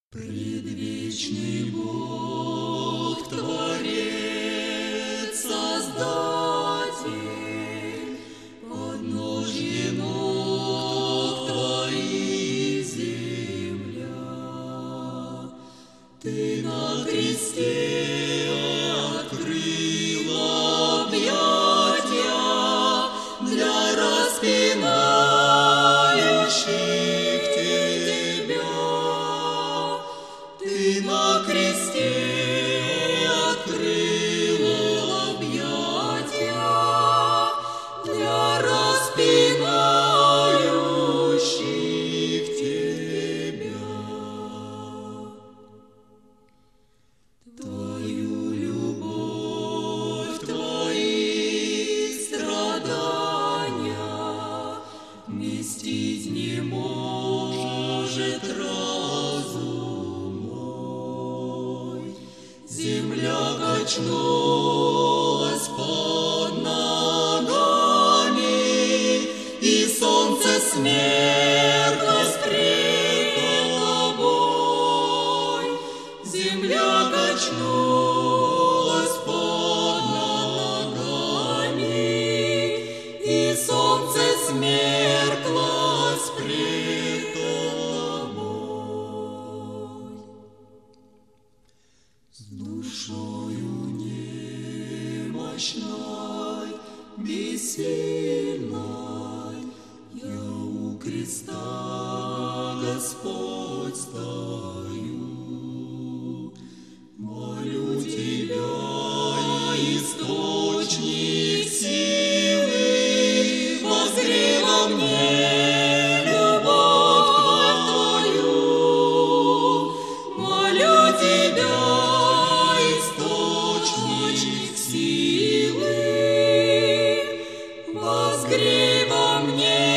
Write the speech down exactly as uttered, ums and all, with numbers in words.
Предвечный Бог, Творец, Создатель, подножье ног Твоих земля. Ты на кресте открыл объятия для распинающих Тебя. Ты на кресте открыл объятия для распинающих Тебя. Твою любовь, Твои страдания вместить не может разум мой. Земля качнулась под ногами, и солнце смерклось пред Тобой. Земля качнулась под ногами, и солнце смерклось пред Тобой. С душою немощной, бессильной, я у креста, Господь, стою. Молю Тебя, источник силы, воззри во мне любовь Твою. Молю Тебя, источник силы, воззри во мне